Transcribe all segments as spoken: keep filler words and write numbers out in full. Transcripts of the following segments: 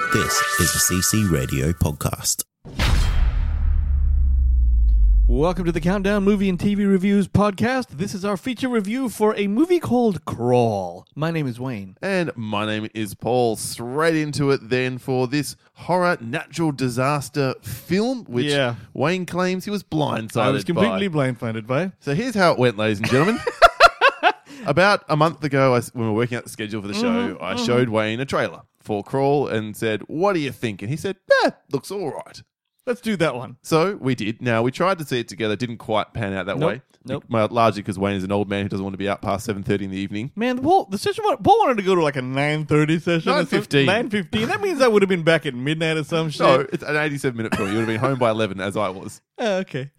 This is a C C Radio podcast. Welcome to the Countdown Movie and T V Reviews podcast. This is our feature review for a movie called Crawl. My name is Wayne. And my name is Paul. Straight into it then for this horror natural disaster film, which Yeah. Wayne claims he was blindsided I was completely by. blindsided by. So here's how it went, ladies and gentlemen. About a month ago, I, when we were working out the schedule for the show, Mm-hmm, I mm-hmm. showed Wayne a trailer for Crawl and said, "What do you think?" And he said, "Eh, looks all right." Let's do that one. So we did. Now, we tried to see it together. Didn't quite pan out that Nope, way. nope. Well, largely because Wayne is an old man who doesn't want to be out past seven thirty in the evening. Man, Paul, the session, wa- Paul wanted to go to like a nine thirty session. nine fifteen. nine fifteen. That means I would have been back at midnight or some shit. No, it's an eighty-seven minute film. You would have been home by eleven, as I was. Oh, okay.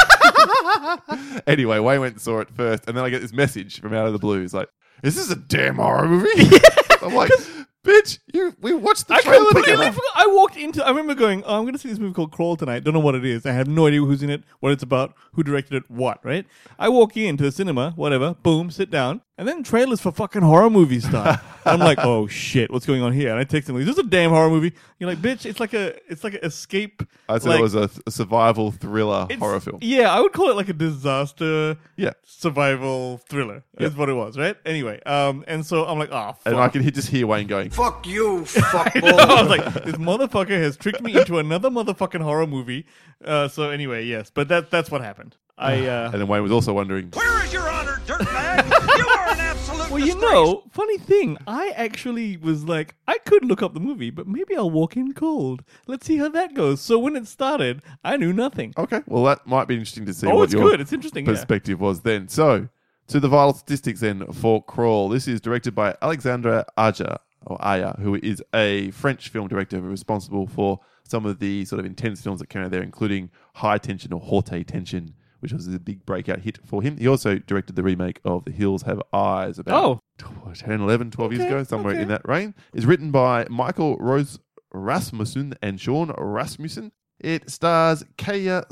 Anyway, Wayne went and saw it first, and then I get this message from out of the blue. It's like, "Is this a damn horror movie?" I'm like, "Bitch, you we watched the I trailer completely together." forgot. I walked into. I remember going, "Oh, I'm going to see this movie called Crawl tonight." Don't know what it is. I have no idea who's in it, what it's about, who directed it, what. Right? I walk into the cinema, whatever. Boom, sit down, and then trailers for fucking horror movies start. I'm like, "Oh shit, what's going on here?" And I text him, "Is this a damn horror movie?" You're like, "Bitch, it's like a, it's like an escape." I said like, it was a, a survival thriller it's- horror film. Yeah, I would call it like a disaster Yeah, survival thriller. Is Yeah. what it was, right? Anyway, um, and so I'm like, "Oh, fuck." and I could he- just hear Wayne going, Fuck you, I fuckball. was like, this motherfucker has tricked me into another motherfucking horror movie. Uh, so anyway, yes, but that that's what happened. I uh, and then Wayne was also wondering, Where is your honor, dirtbag? You are an absolute well, you disgrace. know, funny thing, I actually was like, I could look up the movie, but maybe I'll walk in cold. Let's see how that goes. So when it started, I knew nothing. "Okay, well, that might be interesting to see Oh, what it's your good. It's interesting. Yeah. perspective was then." So, to the vital statistics then for Crawl. This is directed by Alexandre Aja, or Aya, who is a French film director who is responsible for some of the sort of intense films that came out there, including High Tension or Haute Tension, which was a big breakout hit for him. He also directed the remake of The Hills Have Eyes about Oh. ten, eleven, twelve years Okay, ago, somewhere okay. in that range. It's written by Michael Rose Rasmussen and Sean Rasmussen. It stars Kaya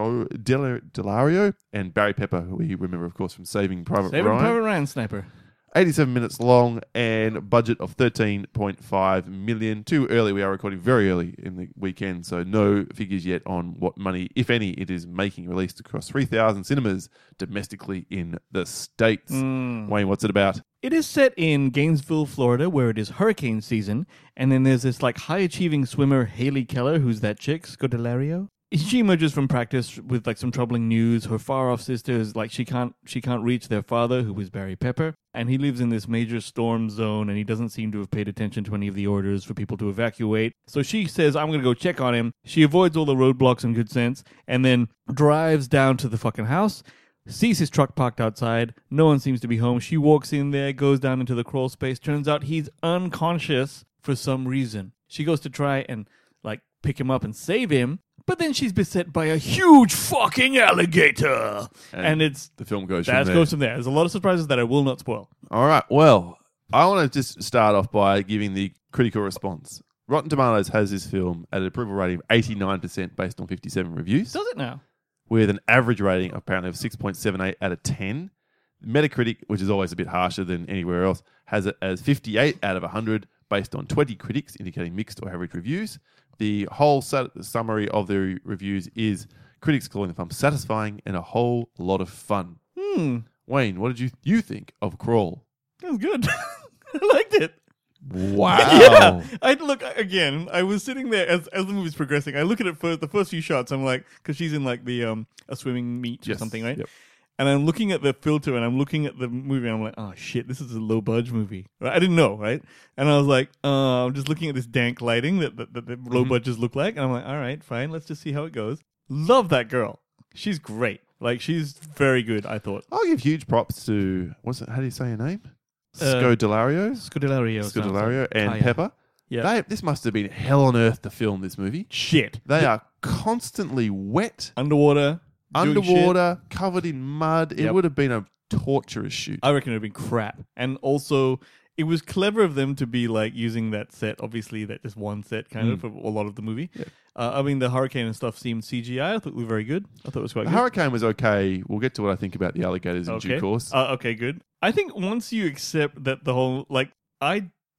Scodelario and Barry Pepper, who we remember, of course, from Saving Private Saving Ryan. Private Ryan Sniper. eighty-seven minutes long and budget of thirteen point five million. Too early. We are recording very early in the weekend, so no figures yet on what money, if any, it is making, released across three thousand cinemas domestically in the States. Mm. Wayne, what's it about? It is set in Gainesville, Florida, where it is hurricane season, and then there's this like high-achieving swimmer, Haley Keller, who's that chick, Scodelario. She emerges from practice with like some troubling news. Her far-off sister is like she can't she can't reach their father, who is Barry Pepper, and he lives in this major storm zone, and he doesn't seem to have paid attention to any of the orders for people to evacuate. So she says, "I'm gonna go check on him." She avoids all the roadblocks in good sense, and then drives down to the fucking house. Sees his truck parked outside. No one seems to be home. She walks in there, goes down into the crawl space. Turns out he's unconscious for some reason. She goes to try and like pick him up and save him, but then she's beset by a huge fucking alligator. And, And it's The film goes from that there. goes from there. There's a lot of surprises that I will not spoil. All right. Well, I want to just start off by giving the critical response. Rotten Tomatoes has this film at an approval rating of eighty-nine percent based on fifty-seven reviews, Does it now? with an average rating apparently of six point seven eight out of ten. Metacritic, which is always a bit harsher than anywhere else, has it as fifty-eight out of one hundred based on twenty critics, indicating mixed or average reviews. The whole sat- summary of the reviews is critics calling the film satisfying and a whole lot of fun. Hmm. Wayne, what did you you think of Crawl? That was good. I liked it. Wow. Yeah, I look again. I was sitting there as as the movie's progressing. I look at it first. The first few shots, I'm like, because she's in like the um a swimming meet or Yes, something, right? yep. And I'm looking at the filter, and I'm looking at the movie, and I'm like, oh shit, this is a low budge movie. Right? I didn't know, right? And I was like, uh, I'm just looking at this dank lighting that, that, that the low Mhm. budges look like, and I'm like, all right, fine, let's just see how it goes. Love that girl. She's great. Like she's very good. I thought. I'll give huge props to what's it? How do you say her name? Uh, Scodelario, Scodelario. sounds Scodelario, like. and Kaya. Pepper. Yeah. They, this must have been hell on earth to film this movie. Shit. They are constantly wet, Underwater. doing shit. underwater, covered in mud. It Yep. would have been a torturous shoot. I reckon it would have been crap. And also, it was clever of them to be like using that set, obviously, that just one set kind of Mm. for a lot of the movie. Yeah. Uh, I mean, the hurricane and stuff seemed C G I. I thought it was very good. I thought it was quite The good. hurricane was okay. We'll get to what I think about the alligators in Okay. due course. Uh, okay, good. I think once you accept that the whole, like, I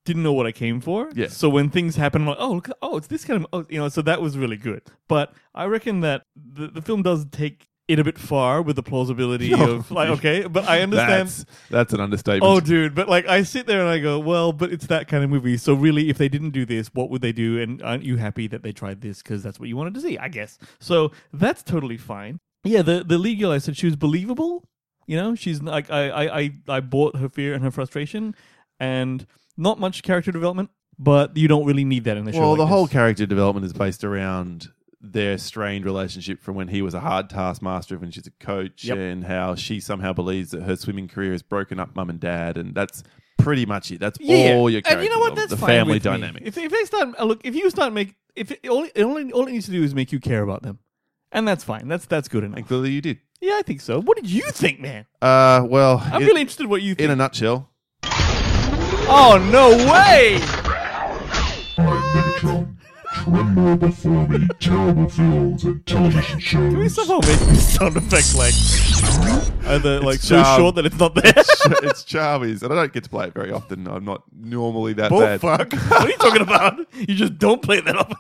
didn't know what I came for. Yeah. So when things happen, I'm like, oh, look, oh, it's this kind of, oh, you know. So that was really good. But I reckon that the the film does take it a bit far with the plausibility No. of like, okay, but I understand. That's, that's an understatement. Oh, dude, but like I sit there and I go, well, but it's that kind of movie. So really, if they didn't do this, what would they do? And aren't you happy that they tried this because that's what you wanted to see? I guess. So that's totally fine. Yeah, the the lead girl, I said she was believable. You know, she's like I I I, I bought her fear and her frustration, and not much character development, but you don't really need that in a show. Well, like the whole this. character development is based around their strained relationship from when he was a hard taskmaster and she's a coach, Yep. and how she somehow believes that her swimming career has broken up mum and dad, and that's pretty much it. That's Yeah, all your character and you know what? development, That's the fine family with me. dynamic. If if they start uh, look, if you start make if it, all it only all it needs to do is make you care about them, and that's fine. That's that's good enough. And clearly you did. Yeah, I think so. What did you think, man? Uh, well, I'm in, really interested in what you think. in a nutshell, Oh no way! Tremble before me, terrible films and television Can we shows. somehow make this sound effect like either like so charm. short that it's not there? it's Charmies, and I don't get to play it very often. I'm not normally that Oh bad. fuck! What are you talking about? You just don't play that up.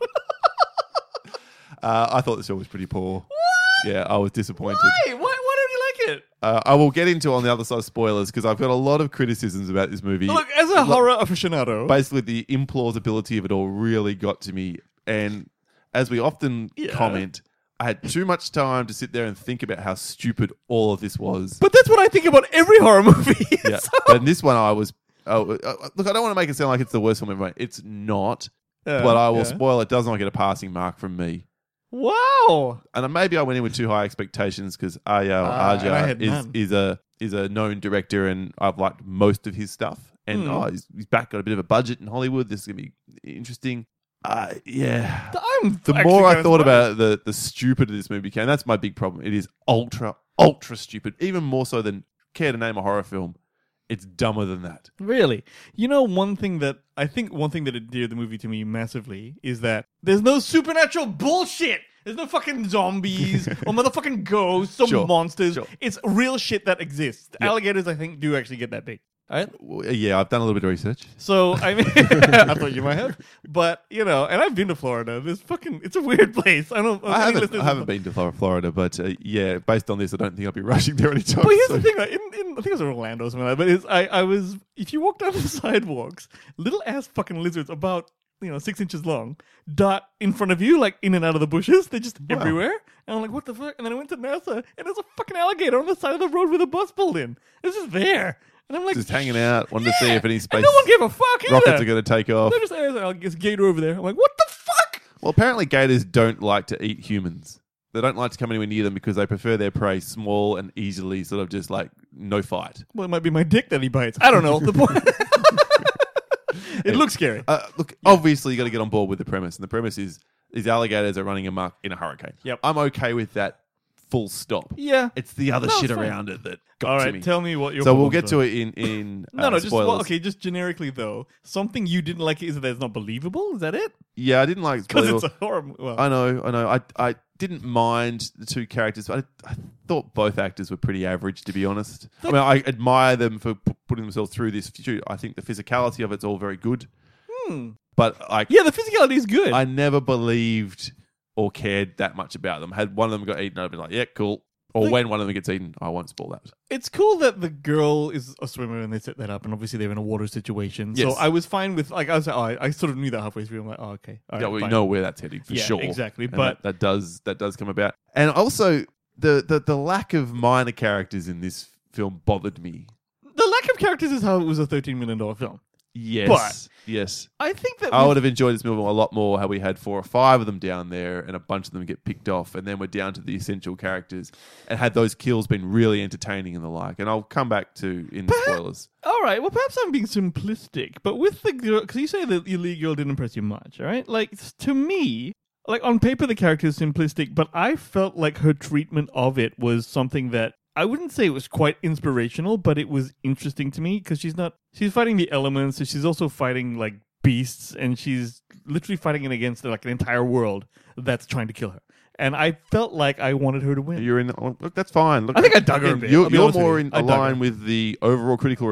Uh, I thought the show was pretty poor. Yeah, I was disappointed. Why? Why? Why don't you like it? Uh, I will get into on the other side of spoilers because I've got a lot of criticisms about this movie. Look, as a Lo- horror aficionado, Basically, the implausibility of it all really got to me. And as we often Yeah. comment, I had too much time to sit there and think about how stupid all of this was. but that's what I think about every horror movie. yeah, So- but in this one, I was. Oh, uh, look, I don't want to make it sound like it's the worst film ever made. It's not. Yeah, but I will yeah. spoil it. Does not get a passing mark from me. Wow. And maybe I went in with too high expectations because Ayo Ah, and I Aja had is none. is a is a known director, and I've liked most of his stuff. And Hmm. oh, he's, he's back got a bit of a budget in Hollywood. This is gonna be interesting. Uh, yeah. I'm The actually more I kinda thought surprised. about the the stupid this movie became, that's my big problem. It is ultra ultra stupid, even more so than Care to Name a Horror Film. It's dumber than that. Really? You know, one thing that I think one thing that endeared the movie to me massively is that there's no supernatural bullshit. There's no fucking zombies or motherfucking ghosts or Sure, monsters. sure. It's real shit that exists. Yep. Alligators, I think, do actually get that big. All right? Well, yeah, I've done a little bit of research. So, I mean, I thought you might have. But, you know, and I've been to Florida. This fucking, it's a weird place. I don't I haven't, I haven't been to Flor- Florida, but uh, yeah, based on this, I don't think I'll be rushing there anytime But here's soon. the thing, like, in, in, I think it was Orlando or something like that, but it's, I, I was, if you walk down the sidewalks, little ass fucking lizards about, you know, six inches long, dot in front of you, like in and out of the bushes. They're just Wow. everywhere. And I'm like, what the fuck? And then I went to NASA, and there's a fucking alligator on the side of the road with a bus pulled in. It's just there. And I'm like, Just hanging out, wanted to see yeah. if any And space no one gave a fuck either. rockets are going to take off. They're just there's a there's a gator over there. I'm like, what the fuck? Well, apparently gators don't like to eat humans. They don't like to come anywhere near them because they prefer their prey small and easily sort of just like no fight. Well, it might be my dick that he bites. I don't know. The point. It looks scary. Uh, look, obviously you got to get on board with the premise, and the premise is these alligators are running amok in a hurricane. Yep. I'm okay with that. Full stop. Yeah. It's the other No, shit it's fine. around it that got All to right, me. tell me what your. So we'll problems get are. to it in in No, uh, no, just spoilers. well, okay, just generically though, something you didn't like is that it's not believable. Is that it? Yeah, I didn't like Because believable- it's a horror. mo- Well, I know, I know. I I didn't mind the two characters, but I, I thought both actors were pretty average, to be honest. I mean, I admire them for p- putting themselves through this. I think the physicality of it's all very good, hmm. but like, yeah, the physicality is good. I never believed or cared that much about them. Had one of them got eaten, I'd be like, yeah, cool. Or Like- when one of them gets eaten, I won't spoil that. It's cool that the girl is a swimmer and they set that up, and obviously they're in a water situation. So Yes. I was fine with like I was. Oh, I, I sort of knew that halfway through. I'm like, oh, okay, all Yeah, right, we fine. know where that's heading for Yeah, sure. exactly, And but- that, that does that does come about, and also the, the the lack of minor characters in this film bothered me. The lack of characters is how it was a thirteen million dollar film. Yes, But- yes. I think that I with- would have enjoyed this movie a lot more how we had four or five of them down there and a bunch of them get picked off, and then we're down to the essential characters, and had those kills been really entertaining and the like. And I'll come back to in the spoilers. All right. Well, perhaps I'm being simplistic, but with the girl, because you say that your lead girl didn't impress you much, all right? Like to me, like on paper, the character is simplistic, but I felt like her treatment of it was something that I wouldn't say it was quite inspirational, but it was interesting to me because she's not. She's fighting the elements, and she's also fighting like beasts, and she's literally fighting it against like an entire world that's trying to kill her. And I felt like I wanted her to win. You're in. oh, Look, that's fine. Look, I think I dug her a bit, You're, I'll be you're honest with more you. in I dug her. line with the overall critical review.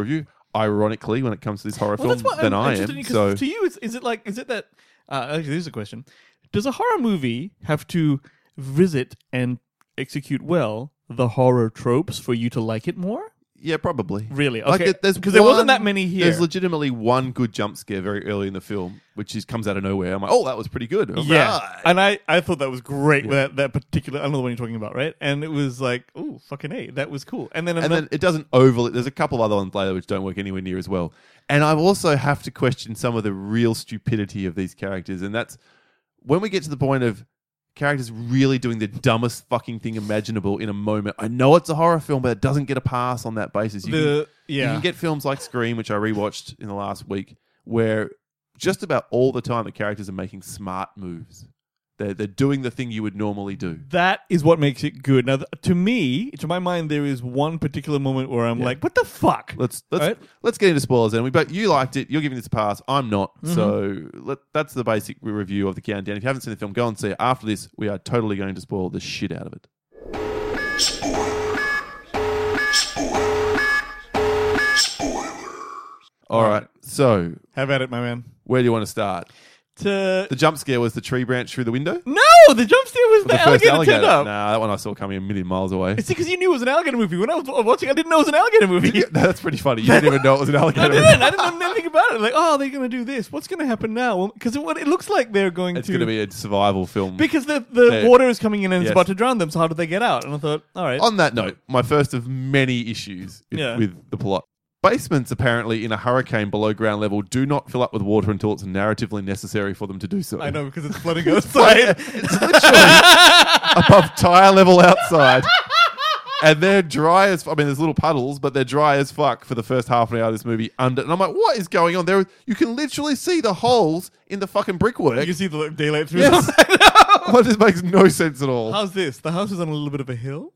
ironically, when it comes to this horror Well, film that's what than I'm I interested am. in, 'cause So to you, is, is it like, is it that, uh, actually, this is a question. Does a horror movie have to visit and execute well the horror tropes for you to like it more? yeah, probably. Really? Like, Okay. it- there's Because there wasn't one- that many here. There's legitimately one good jump scare very early in the film, which is comes out of nowhere. I'm like, oh, that was pretty good. Yeah, Right. and I, I thought that was great. Yeah. That that particular, I don't know the one you're talking about, right? And it was like, ooh, fucking A, that was cool. And then, And another- then it doesn't overly. There's a couple of other ones later which don't work anywhere near as well. And I also have to question some of the real stupidity of these characters, and that's when we get to the point of characters really doing the dumbest fucking thing imaginable in a moment. I know it's a horror film, but it doesn't get a pass on that basis. You the can, yeah, you can get films like Scream, which I rewatched in the last week, where just about all the time the characters are making smart moves. They're, they're doing the thing you would normally do. that is what makes it good. Now, th- to me, to my mind, there is one particular moment where I'm Yeah. like, what the fuck? Let's let's Right? let's get into spoilers then. We but you liked it. You're giving this a pass. I'm not. Mm-hmm. So let, that's the basic re- review of the Countdown. If you haven't seen the film, go and see it. After this, we are totally going to spoil the shit out of it. All right. So Have at it, my man. where do you want to start? To The jump scare was the tree branch through the window. no, the jump scare was the, first alligator, turned up. Nah, that one I saw coming a million miles away. It's because you knew it was an alligator movie. When I was watching, I didn't know it was an alligator movie. That's pretty funny. You didn't even know it was an I alligator. didn't. I didn't know anything about it. Like, oh, they're going to do this. What's going to happen now? Because it, it looks like they're going It's to. going to be a survival film. Because the, the Yeah. water is coming in and it's Yes. about to drown them, so how do they get out? And I thought, all right. On that note, my first of many issues in- Yeah. with the plot. Basements, apparently, in a hurricane below ground level, do not fill up with water until it's narratively necessary for them to do so. I know, because it's flooding outside. It's literally above tire level outside. And they're dry as... I mean, there's little puddles, but they're dry as fuck for the first half an hour of this movie. Under, and I'm like, what is going on? There, You can literally see the holes in the fucking brickwork. You can see the daylight through Yes. them. I know. Well, this makes no sense at all. How's this? The house is on a little bit of a hill.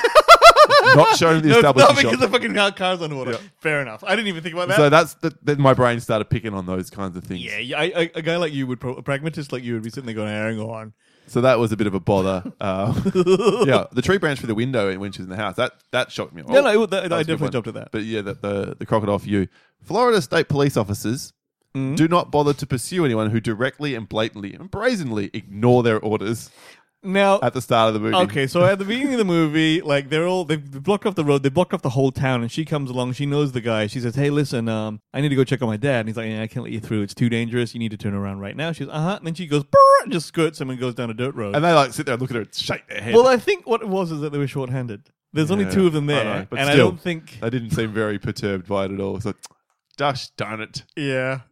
Not shown in the No, it's establishing not because shot. the fucking car, car's underwater. Yeah. Fair enough. I didn't even think about that. So that's the, then my brain started picking on those kinds of things. yeah, yeah I, I, a guy like you would, pro- a pragmatist like you would be sitting there going, hang on. So that was a bit of a bother. Uh, yeah, the tree branch through the window when she was in the house. That that shocked me. No, no, it- that- I was a good definitely one. jumped at that. But yeah, the, the, the crocodile for you. Florida state police officers Mm-hmm. do not bother to pursue anyone who directly and blatantly and brazenly ignore their orders Now, at the start of the movie. okay, so at the beginning of the movie, like they're all they've blocked off the road, they blocked off the whole town, and she comes along. She knows the guy. She says, "Hey, listen, um, I need to go check on my dad." And he's like, yeah, "I can't let you through. It's too dangerous. You need to turn around right now." She's, "Uh huh." And then she goes, "Brrr," and just skirts him and goes down a dirt road. And they like sit there and look at her and shake their head. Well, I think what it was is that they were short-handed. There's only Yeah, two of them I there, know, but and I still. don't think. They didn't seem very perturbed by it at all. It's like, gosh darn it. Yeah.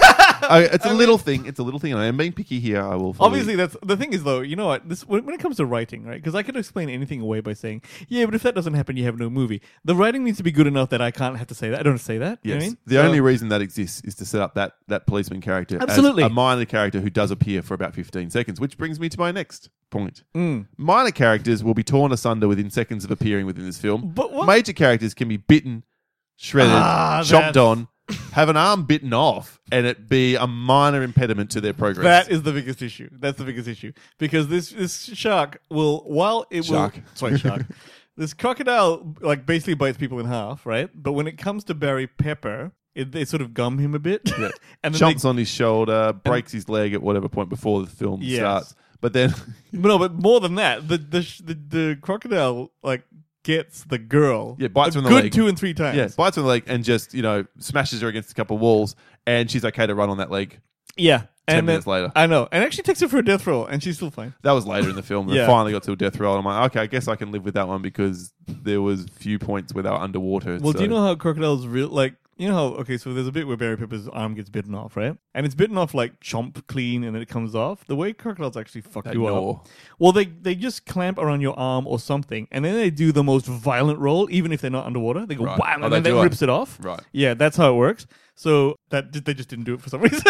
I, it's a I mean- little thing. It's a little thing, and I am being picky here. I will. fully- Obviously, that's the thing is though. You know what? This when, when it comes to writing, right? Because I could explain anything away by saying, "Yeah, but if that doesn't happen, you have no movie." The writing needs to be good enough that I can't have to say that. I don't have to say that. You know Yes. what I mean? The So- only reason that exists is to set up that, that policeman character Absolutely. as a minor character who does appear for about fifteen seconds, which brings me to my next point. Mm. Minor characters will be torn asunder within seconds of appearing within this film. But what- Major characters can be bitten, shredded, Ah, chopped that's- on, have an arm bitten off, and it be a minor impediment to their progress. That is the biggest issue. That's the biggest issue because this this shark will while it Shark. will sorry shark. This crocodile like basically bites people in half, right? But when it comes to Barry Pepper, it, they sort of gum him a bit, Yeah. and then Jumps they, on his shoulder, breaks his leg at whatever point before the film Yes. starts. But then, no, but more than that, the the sh- the, the crocodile like gets the girl, Yeah, bites a her in the good leg. two and three times. yeah, bites on the leg and just, you know, smashes her against a couple of walls, and she's okay to run on that leg. yeah. Ten and minutes then, later. I know, and actually takes her for a death roll, and she's still fine. That was later in the film. They Yeah. finally got to a death roll. And I'm like, okay, I guess I can live with that one because there was few points where they were underwater. Well, so- do you know how crocodiles real like you know how okay, so there's a bit where Barry Pepper's arm gets bitten off, right? And it's bitten off like chomp clean and then it comes off. The way crocodiles actually fuck They you gnaw. up. Well, they they just clamp around your arm or something, and then they do the most violent roll, even if they're not underwater. They go Right. wham, Oh, and they then that do it. rips it off. Right. Yeah, that's how it works. So that they just didn't do it for some reason.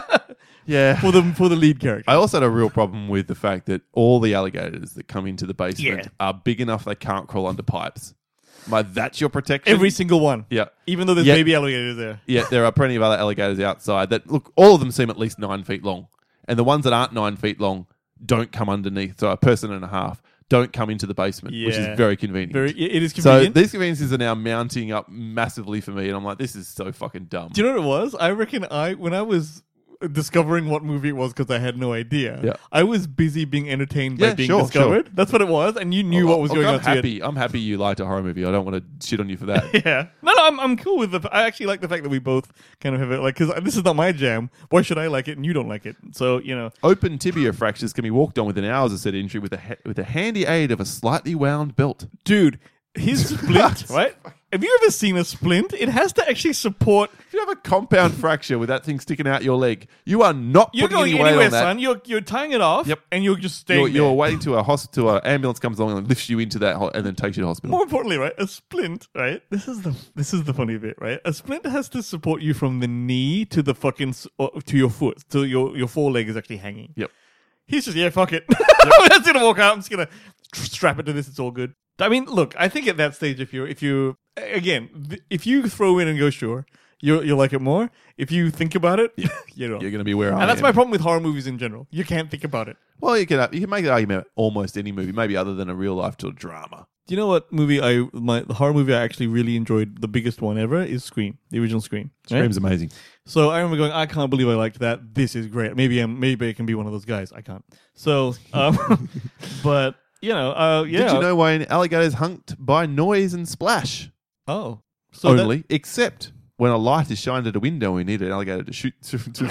Yeah. for the for the lead character. I also had a real problem with the fact that all the alligators that come into the basement Yeah. are big enough they can't crawl under pipes. Like, that's your protection? Every single one. Yeah. Even though there's Yeah. baby alligators there. Yeah, there are plenty of other alligators outside that, look, all of them seem at least nine feet long. And the ones that aren't nine feet long don't come underneath, so a person and a half don't come into the basement, which Yeah. is very convenient. Very, it is so convenient. these conveniences are now mounting up massively for me, and I'm like, this is so fucking dumb. Do you know what it was? I reckon I when I was discovering what movie it was because I had no idea. Yeah. I was busy being entertained by Yeah, being sure, discovered. That's what it was, and you knew Look, what was look, going I'm on. to you. happy. I'm happy you liked a horror movie. I don't want to shit on you for that. Yeah. No, no, I'm I'm cool with the. I actually like the fact that we both kind of have it like because this is not my jam. Why should I like it and you don't like it? So you know. Open tibia fractures can be walked on within hours of said injury with a ha- with a handy aid of a slightly wound belt. Dude, his splint, right? Have you ever seen a splint? It has to actually support. If you have a compound fracture with that thing sticking out your leg, you are not You're putting going any weight anywhere, on that. son. You're you're tying it off, Yep. and you're just staying You're, there. you're waiting to a hospital. An ambulance comes along and lifts you into that ho- and then takes you to hospital. More importantly, right, a splint, right? This is the this is the funny bit, right? A splint has to support you from the knee to the fucking s- or to your foot, so your your foreleg is actually hanging. Yep. He's just yeah, fuck it. I'm just gonna walk out. I'm just gonna tr- strap it to this. It's all good. I mean, look, I think at that stage, if you if you again, th- if you throw in and go sure, you you like it more. If you think about it, you know. You're going to be where I And that's am. my problem with horror movies in general. You can't think about it. Well, you can uh, you can make that argument almost any movie, maybe other than a real life to a drama. Do you know what movie I my the horror movie I actually really enjoyed, the biggest one ever, is Scream, the original Scream. right? Scream's amazing. So I remember going, I can't believe I liked that. This is great. Maybe I'm maybe I can be one of those guys. I can't. So, um, but you know, uh, yeah. Did you know, Wayne, alligators hunt by noise and splash Oh, so that- only, except when a light is shined at a window and we need an alligator to shoot. To, to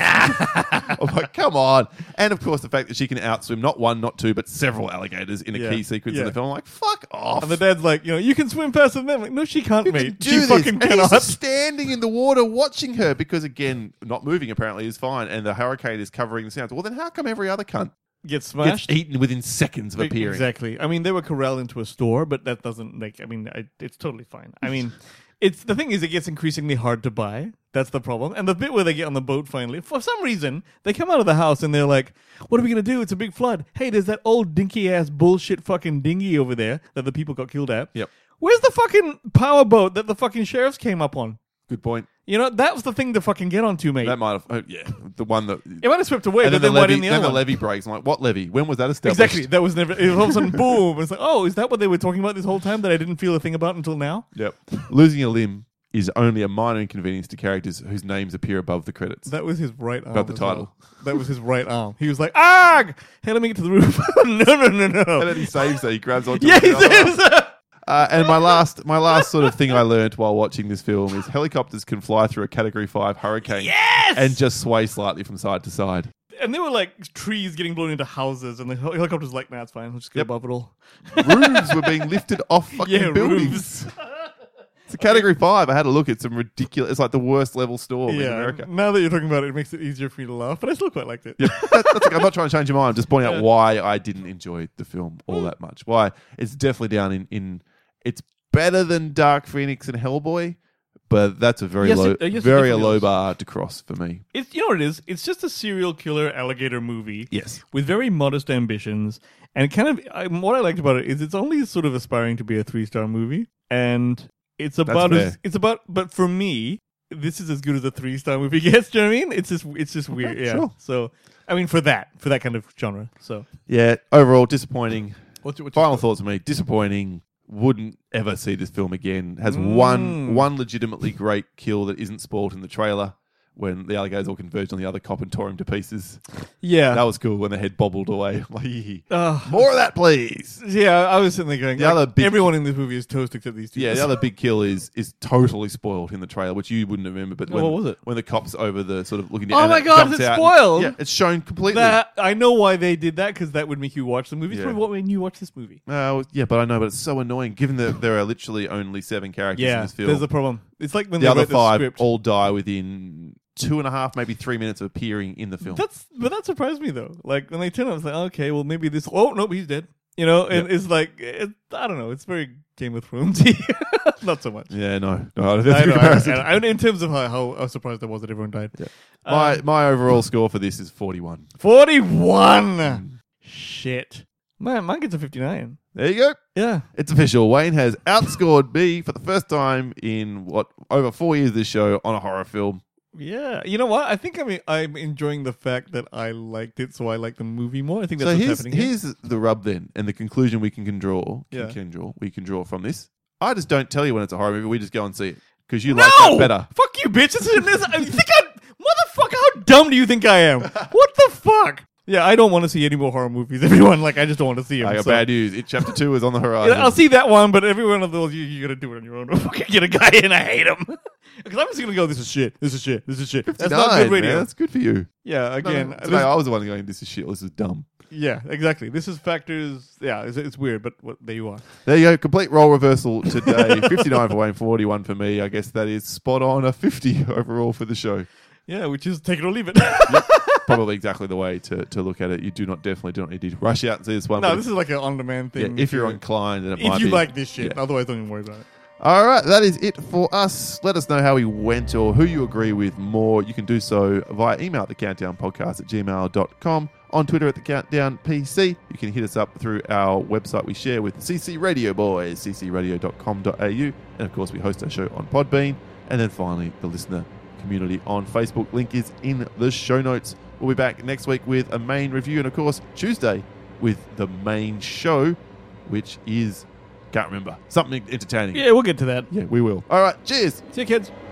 I'm like, come on. And of course, the fact that she can outswim not one, not two, but several alligators in a Yeah, key sequence yeah. in the film. I'm like, fuck off. and the dad's like, you know, you can swim faster than them. Like, no, she can't, You mate. can do She this. fucking And he's cannot. just standing in the water watching her because, again, not moving apparently is fine, and the hurricane is covering the sounds. Well, then how come every other cunt Get gets smashed. eaten within seconds of appearing? Exactly. I mean, they were corralled into a store, but that doesn't like. I mean, I, it's totally fine. I mean, it's the thing is, it gets increasingly hard to buy. That's the problem. And the bit where they get on the boat finally, for some reason, they come out of the house and they're like, "What are we gonna do? It's a big flood. Hey, there's that old dinky ass bullshit fucking dinghy over there that the people got killed at. Yep. Where's the fucking power boat that the fucking sheriffs came up on? Good point. You know, that was the thing to fucking get onto, mate. That might have, oh, yeah, the one that. It might have swept away, and but then then the why levy, didn't the then other the one? levy breaks. I'm like, what levy? When was that established? Exactly. That was never. It all of a sudden, boom! It's like, oh, is that what they were talking about this whole time that I didn't feel a thing about until now? Yep. Losing a limb is only a minor inconvenience to characters whose names appear above the credits. That was his right arm. Got the as well. title. That was his right arm. He was like, "Ah, hey, let me get to the roof." no, no, no, and no. then he saves her. He grabs onto Yeah, it. he says. Uh, and my last, my last sort of thing I learned while watching this film is helicopters can fly through a Category Five hurricane Yes! and just sway slightly from side to side. And there were like trees getting blown into houses, and the hel- helicopter's like, "Nah, it's fine. We'll just go Yep. above it all." Roofs were being lifted off fucking Yeah, buildings. roofs. It's a Category Five. I had a look. It's some ridiculous. It's like the worst level storm in Yeah. America. Now that you're talking about it, it makes it easier for me to laugh, but I still quite liked it. That- that's okay. I'm not trying to change your mind. I'm just pointing Yeah. out why I didn't enjoy the film all that much. Why it's definitely down in, in it's better than Dark Phoenix and Hellboy, but that's a very Yes, low, it- uh, yes, it very a definitely low is. bar to cross for me. It's you know what it is. It's just a serial killer alligator movie. Yes. With very modest ambitions, and kind of I, what I liked about it is it's only sort of aspiring to be a three star movie, and it's about fair. as, it's about. But for me, this is as good as a three star movie gets. Do you know what I mean? It's just it's just weird. Yeah. sure. So I mean, for that for that kind of genre. So Yeah. Overall, disappointing. what's your, what's your Final score? thoughts on me. Disappointing. Wouldn't ever see this film again. Has Mm. one one legitimately great kill that isn't spoiled in the trailer when the alligators all converged on the other cop and tore him to pieces. Yeah. That was cool when the head bobbled away. Like, Uh, more of that, please. yeah, I was sitting there going, The like, other big- everyone in this movie is toast except these two. Yeah, the other big kill is is totally spoiled in the trailer, which you wouldn't remember. But Oh, when, what was it? when the cop's over the sort of looking Oh down, my and it God, jumps it's out and- spoiled? yeah, it's shown completely. That I know why they did that because that would make you watch the movie. It's Yeah. probably what made you watch this movie. Uh, yeah, but I know, but it's so annoying given that there are literally only seven characters in Yeah, this film. there's a problem. It's like when the they other wrote the five script. all die within two and a half, maybe three minutes of appearing in the film. That's but that surprised me though. Like when they turned, up, I was like, okay, well maybe this. Oh no, he's dead. You know, and Yeah. it's like it, I don't know. It's very Game of Thronesy. Not so much. yeah, no, no, I don't I think know, I, comparison. I, I, in terms of how, how, how surprised I was that everyone died. Yeah. Um, My my overall score for this is forty-one. forty-one. Shit. Man, mine gets a fifty-nine. There you go. Yeah. It's official. Wayne has outscored me for the first time in what over four years of this show on a horror film Yeah, you know what? I think I'm I'm enjoying the fact that I liked it, so I like the movie more. I think that's So what's here's, happening. Here. here's the rub then, and the conclusion we can, can draw. Can, Yeah. can draw. We can draw from this. I just don't tell you when it's a horror movie. We just go and see it because you like No! that better. Fuck you, bitch! This is, this, you think I, motherfucker? How dumb do you think I am? What the fuck? Yeah, I don't want to see any more horror movies. Everyone, like, I just don't want to see them. I got so. bad news. It chapter two is on the horizon. Yeah, I'll see that one, but every one of those, you, you gotta do it on your own. Fucking get a guy in, I hate him. Because I'm just gonna go, this is shit, this is shit, this is shit. That's not Nine, good radio. man. That's good for you. Yeah, again. No, this- today I was the one going, this is shit. This is dumb. yeah, exactly. This is factors. Yeah, it's, it's weird, but what, there you are. There you go. Complete role reversal today. fifty-nine for Wayne, forty-one for me. I guess that is spot on. A fifty overall for the show. Yeah, which is take it or leave it. Probably exactly the way to, to look at it. You do not definitely do not need to rush out and see this one. no, but this is like an on-demand yeah, thing. if you're inclined, then it if might you be. like this shit. Yeah. Otherwise, don't even worry about it. All right, that is it for us. Let us know how we went or who you agree with more. You can do so via email at the countdown podcast at gmail dot com, on Twitter at the countdown P C. You can hit us up through our website we share with the C C Radio Boys, c c radio dot com dot a u. And of course, we host our show on Podbean. And then finally, the listener community on Facebook. Link is in the show notes. We'll be back next week with a main review. And of course, Tuesday with the main show, which is, can't remember, something entertaining. Yeah, we'll get to that. Yeah, we will. All right, cheers. See you, kids.